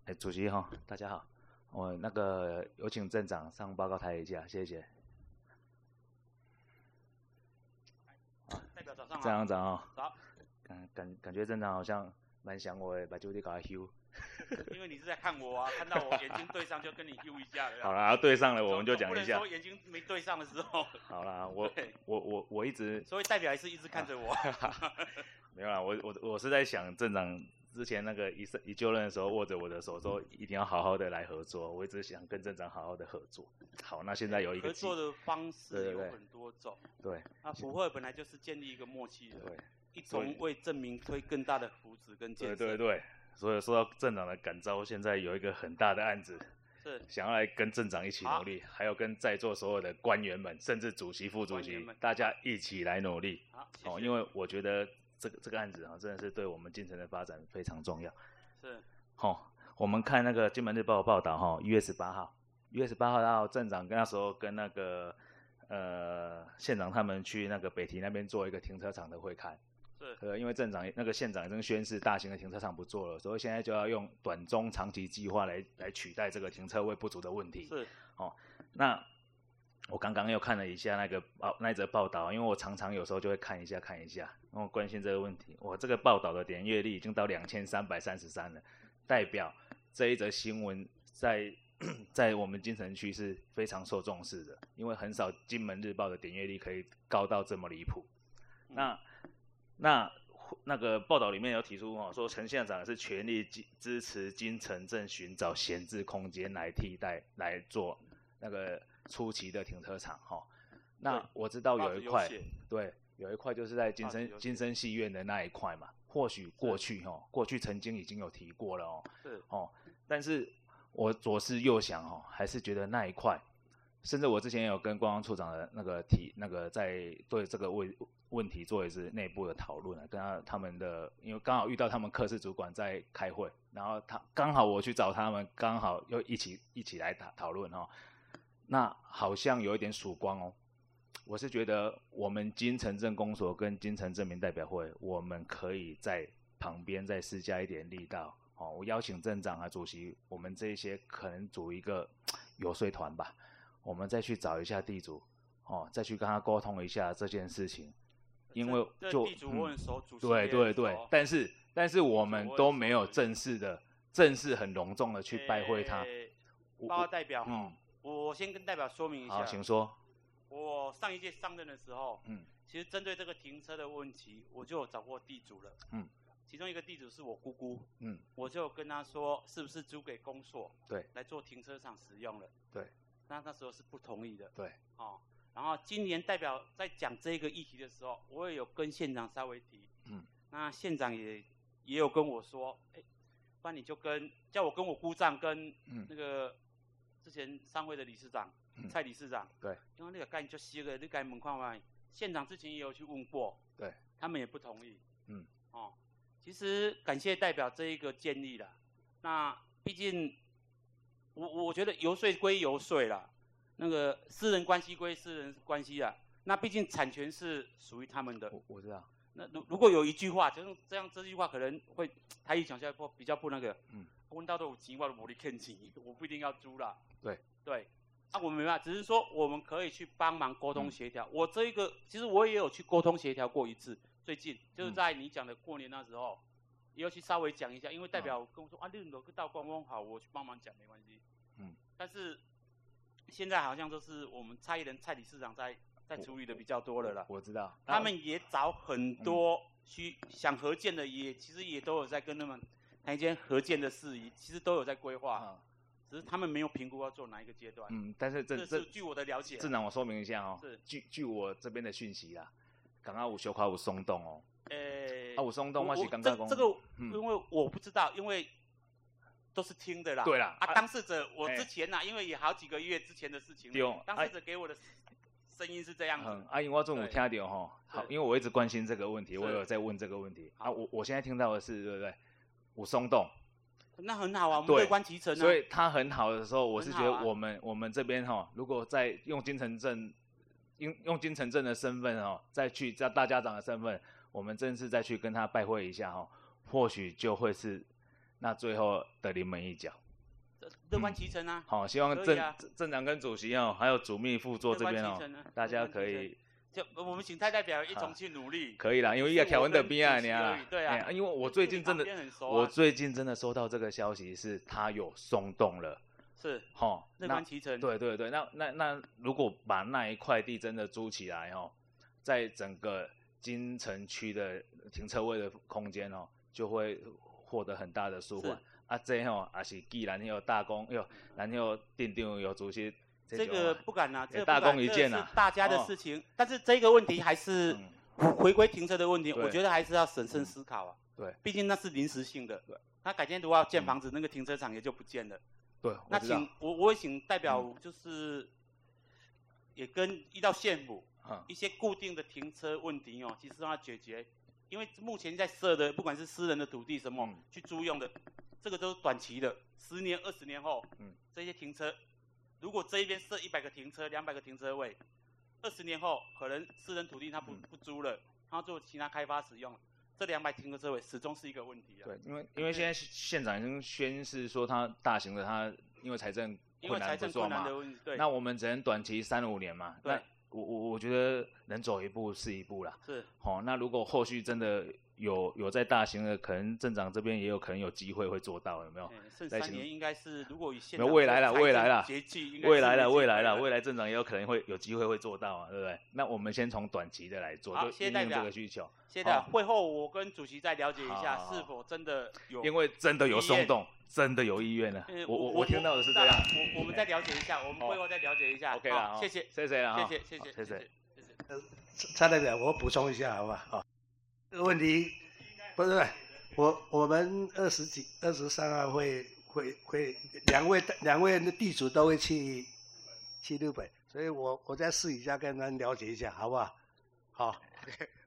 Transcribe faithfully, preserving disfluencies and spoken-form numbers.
哎，主席哈，大家好，我那个有请镇长上报告台一下，谢谢。 代表早上好。 镇长哦， 早。 感感感觉镇长好像蛮想我的，把酒弟搞来休。 因为你是在看我啊，看到我眼睛对上就跟你 Q 一下了。 好啦，对上了我们就讲一下。 不能说眼睛没对上的时候。 好啦，我我我我一直。 所以代表还是一直看着我。 没有啦，我我我是在想镇长之前那个一一就任的时候握着我的手说一定要好好的来合作，我一直想跟镇长好好的合作。好，那现在有一个合作的方式有很多种。 对。 那普惠本来就是建立一个默契的。 对。 一同为证明推更大的福祉跟建设。 对对对。所以说到镇长的感召，现在有一个很大的案子， 是想要来跟镇长一起努力，还有跟在座所有的官员们，甚至主席、副主席，大家一起来努力。 好，谢谢。哦， 因为我觉得这个这个案子啊，真的是对我们金城的发展非常重要。 是。 哦，我们看那个《金门日报》报道，哈，一月十八号，一月十八号，镇长跟那时候跟那个呃县长他们去那个北堤那边做一个停车场的会勘。呃，因为镇长那个县长已经宣示大型的停车场不做了，所以现在就要用短中长期计划来来取代这个停车位不足的问题。 是， 哦，那我刚刚又看了一下那个报那一则报道，因为我常常有时候就会看一下看一下，因为我关心这个问题。我这个报道的点阅率已经到两千三百三十三了，代表这一则新闻在在我们金城区是非常受重视的，因为很少金门日报的点阅率可以高到这么离谱。嗯、那那那个报道里面有提出哦，说陈县长是全力支持金城镇寻找闲置空间来替代来做那个初期的停车场哈、哦。那我知道有一块，对，有一块就是在金生金生戏院的那一块嘛，或许过去哈、哦，过去曾经已经有提过了哦， 是哦，但是我左思右想哦，还是觉得那一块，甚至我之前也有跟观光处长的那个提那个在对这个问问题做一次内部的讨论啊，跟他他们的，因为刚好遇到他们科室主管在开会，然后他刚好我去找他们，刚好又一起一起来讨讨论哦，那好像有一点曙光哦。我是觉得我们金城镇公所跟金城镇民代表会，我们可以在旁边再施加一点力道哦。我邀请镇长啊、主席，我们这些可能组一个游说团吧，我们再去找一下地主哦，再去跟他沟通一下这件事情。因为就地主我很熟，主席对对对，但是但是我们都没有正式的、正式很隆重的去拜会他。 报告代表，嗯，我先跟代表说明一下。 好，请说。 我上一届上任的时候， 嗯， 其实针对这个停车的问题，我就有找过地主了， 嗯， 其中一个地主是我姑姑， 嗯， 我就跟他说，是不是租给公所， 对， 来做停车场使用了， 对， 那那时候是不同意的， 对， 哦。然后今年代表在讲这个议题的时候，我也有跟县长稍微提， 嗯， 那县长也也有跟我说，哎，不然你就跟叫我跟我姑丈跟那个之前商会的理事长、嗯、蔡理事长， 对， 因为那个干就写个那个门框嘛，县长之前也有去问过， 对， 他们也不同意， 嗯， 哦，其实感谢代表这一个建议啦，那毕竟我我觉得游说归游说啦。那个私人关系归私人关系啊，那毕竟产权是属于他们的。 我我知道。 那如如果有一句话，就是这样，这句话可能会台语讲下来不比较不那个。嗯。问到都有钱，我都无力欠钱，我不一定要租啦。 对。 对。啊，我们没办法，只是说我们可以去帮忙沟通协调。嗯、我这一个其实我也有去沟通协调过一次，最近就是在你讲的过年那时候，也有去稍微讲一下，因为代表跟我说、嗯、啊，你如果到观光好，我去帮忙讲没关系。嗯。但是。现在好像都是我们蔡依仁蔡理事长在在处理的比较多了啦。 我知道， 他们也找很多需想合建的也，也其实也都有在跟他们谈一间合建的事宜，其实都有在规划、嗯，只是他们没有评估要做哪一个阶段。 嗯，但是这这是据我的了解。 镇长，我说明一下哦， 是据据我这边的讯息啦，刚刚有小可有松动哦。 呃、欸， 啊有松动，我是感觉讲这个、嗯，因为我不知道，因为。都是听的啦， 对啦， 啊，当事者我之前呐、欸，因为也好几个月之前的事情了，当事者给我的声音是这样子。 嗯，啊，因为我中午听到吼，好，因为我一直关心这个问题，我有在问这个问题。啊，我我现在听到的是，对不对？有松动， 那很好啊，我们乐观其成啊。 所以它很好的时候，我是觉得我们、啊、我们这边哈，如果在用金城镇，用用金城镇的身份哈，再去叫大家长的身份，我们正式再去跟他拜会一下哈，或许就会是。 那最后的临门一脚， 乐观其成啊。 好、嗯，希望镇、啊、镇长跟主席哦，还有主秘副座这边哦，啊、大家可以。 就我们请蔡代表一同去努力， 可以啦，因为一个条文的边啊，你啊， 对啊、 欸，因为我最近真的，啊、我最近真的收到这个消息是它有松动了， 是， 齁， 乐观其成， 对对对，那那那如果把那一块地真的租起来哦，在整个金城区的停车位的空间哦，就会获得很大的舒缓。啊，这吼也是既然有大公有，然后店长有主席。 这个不敢啊，这个大功一件啊， 是大家的事情。哦、但是这个问题还是回归停车的问题，我觉得还是要审慎思考啊。 对， 毕竟那是临时性的。对，那改天如果要建房子，嗯、那个停车场也就不见了。 对， 那请我我也请代表就是也跟依照县府、嗯、一些固定的停车问题哦，其实让它解决。因为目前在设的，不管是私人的土地什么、嗯、去租用的，这个都是短期的，十年、二十年后，嗯，这些停车。如果这一边设一百个停车、两百个停车位，二十年后可能私人土地它不、嗯、不租了，它做其他开发使用，这两百停个车位始终是一个问题啊。 对，因为因为现在县长已经宣示说，他大型的他因为财政困难不做嘛， 对， 那我们只能短期三五年嘛。对，我我我觉得能走一步是一步啦。 是， 好、哦，那如果后续真的有有在大型的，可能镇长这边也有可能有机会会做到，有没有？ 剩三年应该是，如果以现在未来了，未来了，未来了，未来了， 未来镇长也有可能会有机会会做到啊，对不对？那我们先从短期的来做， 好， 就应用这个需求。 谢谢代表，会后我跟主席再了解一下，是否真的有， 因为真的有松动，真的有意愿了。我我我听到的是这样。 我我们再了解一下，我们会后再了解一下。 OK 了， 谢谢， 谢谢了， 谢谢，谢谢，谢谢，谢谢。 呃，蔡代表，我补充一下，好吧？好，这个问题不是我我们二十几二十三号会会会两位两位的地主都会去去日本，所以我我再试一下跟他们了解一下，好不好？好。